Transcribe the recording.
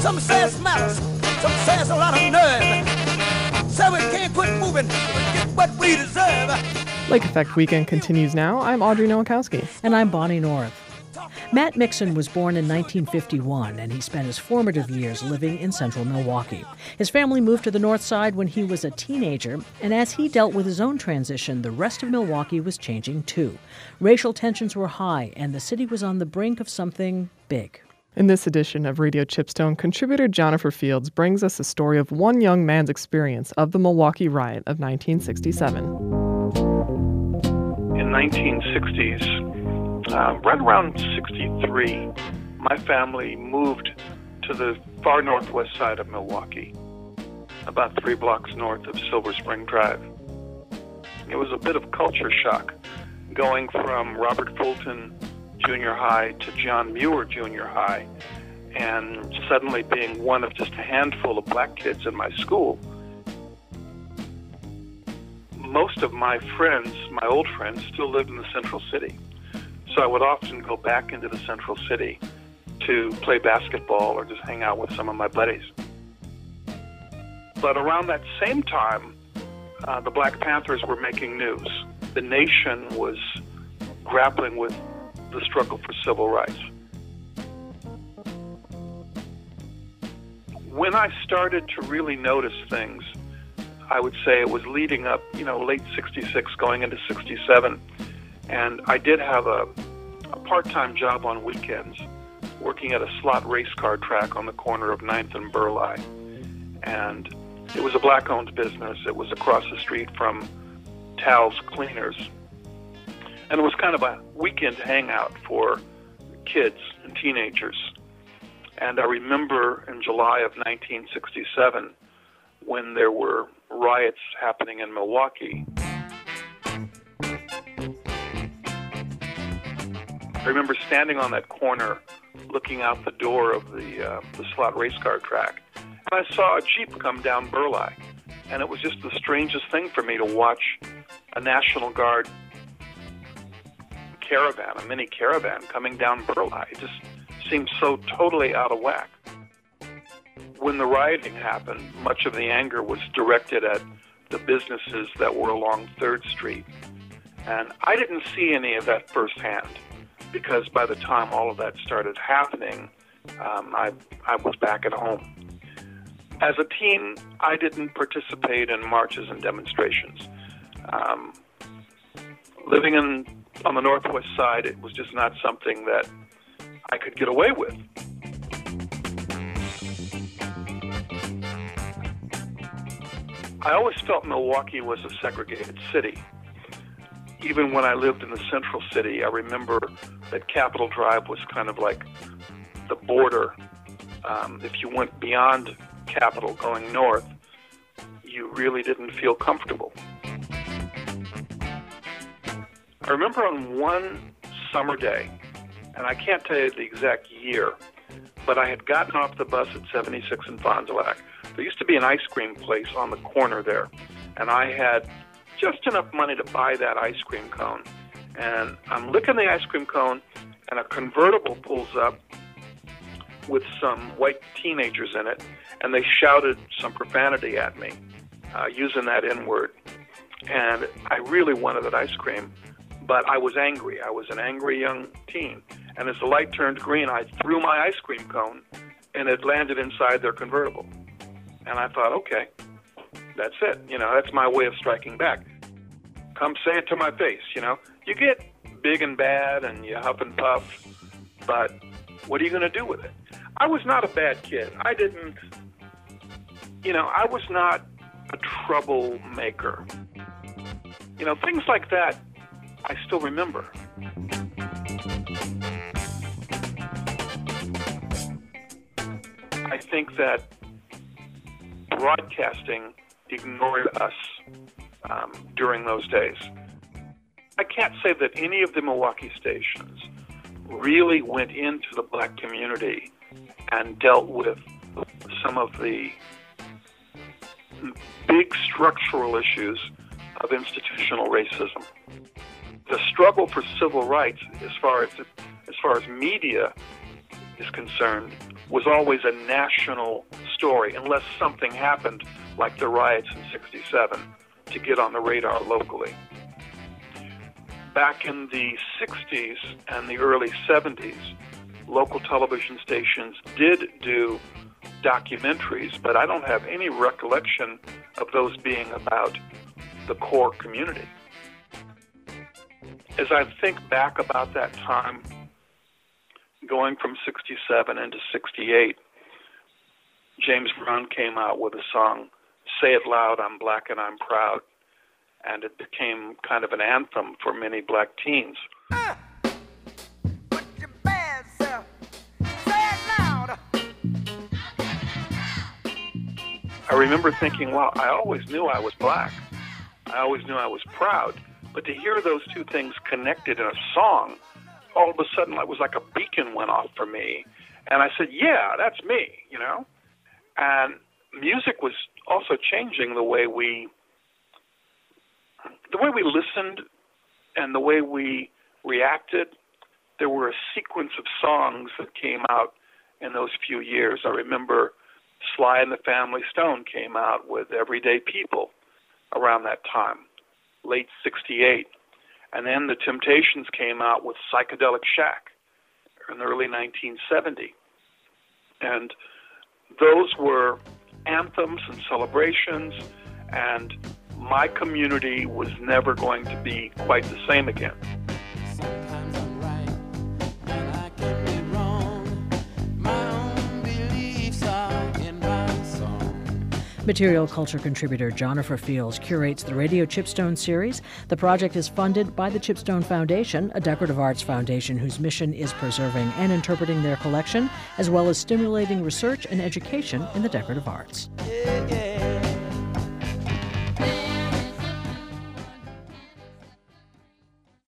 Some say it's malice, some say it's a lot of nerve. So we can't quit moving, we get what we deserve. Lake Effect Weekend continues now. I'm Audrey Nowakowski. And I'm Bonnie North. Matt Mixon was born in 1951, and he spent his formative years living in central Milwaukee. His family moved to the north side when he was a teenager, and as he dealt with his own transition, the rest of Milwaukee was changing too. Racial tensions were high, and the city was on the brink of something big. In this edition of Radio Chipstone, contributor Jennifer Fields brings us the story of one young man's experience of the Milwaukee riot of 1967. In 1960s, right around 63, my family moved to the far northwest side of Milwaukee, about 3 blocks north of Silver Spring Drive. It was a bit of culture shock, going from Robert Fulton Junior High to John Muir Junior High, and suddenly being one of just a handful of black kids in my school. Most of my friends, my old friends, still lived in the central city. So I would often go back into the central city to play basketball or just hang out with some of my buddies. But around that same time, the Black Panthers were making news. The nation was grappling with the struggle for civil rights. When I started to really notice things, I would say it was leading up, late 66, going into 67. And I did have a part-time job on weekends, working at a slot race car track on the corner of 9th and Burleigh. And it was a black-owned business. It was across the street from Tal's Cleaners. And it was kind of a weekend hangout for kids and teenagers. And I remember in July of 1967, when there were riots happening in Milwaukee, I remember standing on that corner, looking out the door of the slot race car track, and I saw a Jeep come down Burleigh. And it was just the strangest thing for me to watch a National Guard caravan, a mini caravan, coming down Burleigh. It just seemed so totally out of whack. When the rioting happened, much of the anger was directed at the businesses that were along 3rd Street. And I didn't see any of that firsthand, because by the time all of that started happening, I was back at home. As a teen, I didn't participate in marches and demonstrations. Living on the northwest side, it was just not something that I could get away with. I always felt Milwaukee was a segregated city. Even when I lived in the central city, I remember that Capitol Drive was kind of like the border. If you went beyond Capitol going north, you really didn't feel comfortable. I remember on one summer day, and I can't tell you the exact year, but I had gotten off the bus at 76 in Fond du Lac. There used to be an ice cream place on the corner there, and I had just enough money to buy that ice cream cone. And I'm licking the ice cream cone, and a convertible pulls up with some white teenagers in it, and they shouted some profanity at me, using that N-word. And I really wanted that ice cream, but I was angry. I was an angry young teen. And as the light turned green, I threw my ice cream cone, and it landed inside their convertible. And I thought, okay, that's it. That's my way of striking back. Come say it to my face, You get big and bad and you huff and puff, but what are you going to do with it? I was not a bad kid. I was not a troublemaker. Things like that, I still remember. I think that broadcasting ignored us during those days. I can't say that any of the Milwaukee stations really went into the black community and dealt with some of the big structural issues of institutional racism. The struggle for civil rights, as far as media is concerned, was always a national story unless something happened like the riots in '67 to get on the radar locally. Back in the 60s and the early 70s, local television stations did do documentaries, but I don't have any recollection of those being about the core community. As I think back about that time, going from 67 into 68, James Brown came out with a song, Say It Loud, I'm Black and I'm Proud, and it became kind of an anthem for many black teens. Put your bad self, say it loud. I remember thinking, wow, I always knew I was black. I always knew I was proud. But to hear those two things connected in a song, all of a sudden it was like a beacon went off for me. And I said, yeah, that's me, you know? And music was also changing the way we listened and the way we reacted. There were a sequence of songs that came out in those few years. I remember Sly and the Family Stone came out with Everyday People around that time, late 68. And then the Temptations came out with Psychedelic Shack in early 1970. And those were anthems and celebrations, and my community was never going to be quite the same again. Sometimes I'm right and I can be wrong. My own beliefs are in my song. Material culture contributor Jonnifer Fields curates the Radio Chipstone series. The project is funded by the Chipstone Foundation, a decorative arts foundation whose mission is preserving and interpreting their collection, as well as stimulating research and education in the decorative arts. Yeah, yeah.